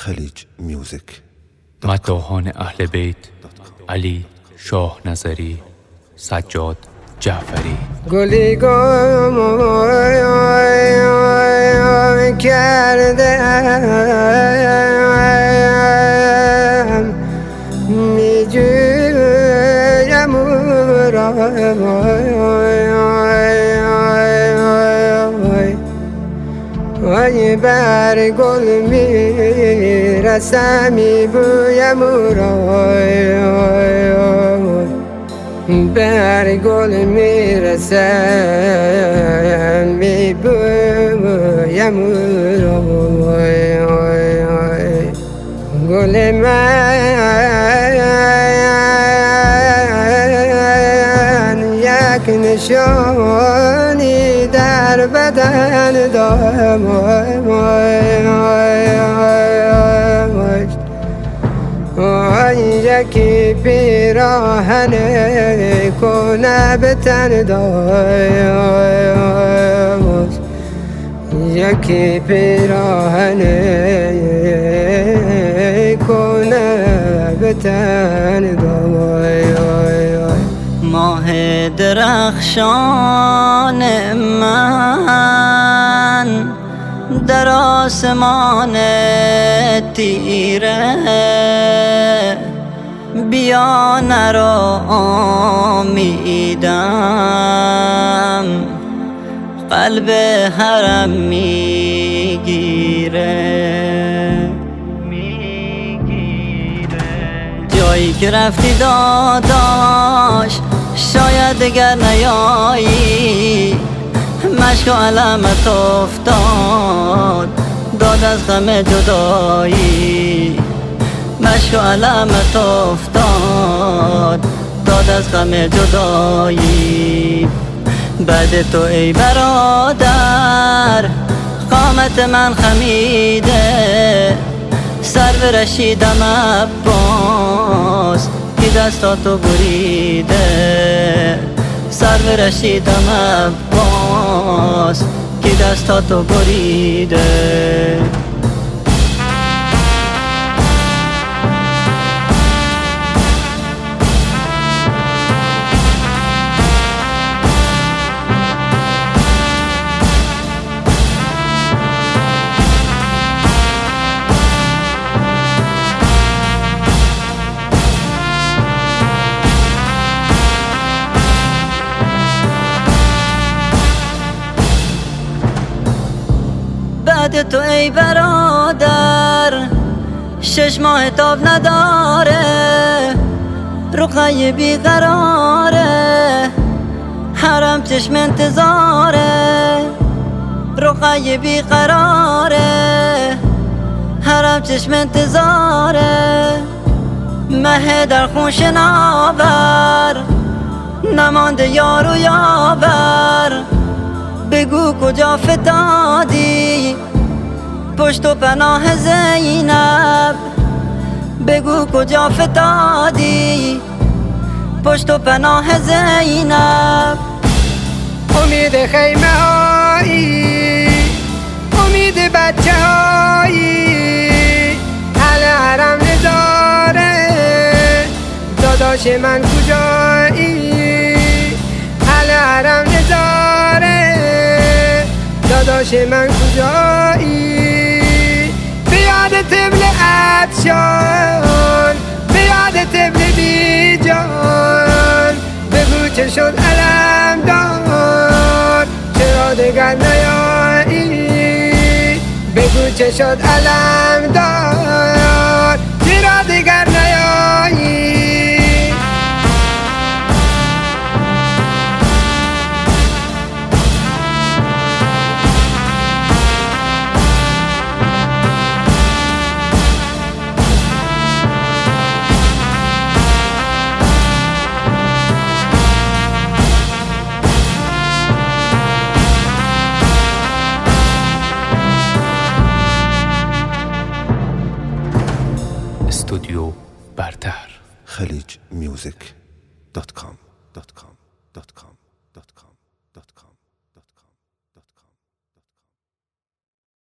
خلیج میوزیک. مداحان اهل بیت: علی شاه نظری، سجاد جعفری. گلی گم کردم میجویم را وای بر گل میرسم میبویم را بر گل میرسم میبویم را گل من یک نشانی در بدن دارم یکی پیراهن کنه به تن دارم یکی پیراهن کنه به تن دارم ماه درخشان من در آسمان تیره بیا نرا امیدم قلب حرم میگیره جایی که رفتی داداش شاید دگر نیایی مشک و علمت افتاد داد از غم جدایی مشک و علمت افتاد داد از غم جدایی بعد تو ای برادر قامت من خمیده سر برشیدم عباس که دستاتو بریده سر برشیدم عباس که دستاتو بریده بعد تو ای برادر 6 ماه تاب نداره رقیه بیقراره حرم چشم انتظاره رقیه بیقراره حرم چشم انتظاره مه در خون شناور نمانده یار و یاور بگو کجا فتادی پشت و پناه زینب بگو کجا فتادی پشت و پناه زینب امید خیمه هایی امید بچه هایی اهل حرم نظاره داداش من کجایی اهل حرم نظاره داداش من کجایی بیاد طبل عطشان بیاد طبل بی جان بگو چه شد علم دار چرا دگر نیایی بگو چه شد علم دار چرا دگر نیایی استودیو برتر. خلیج میوزیک .com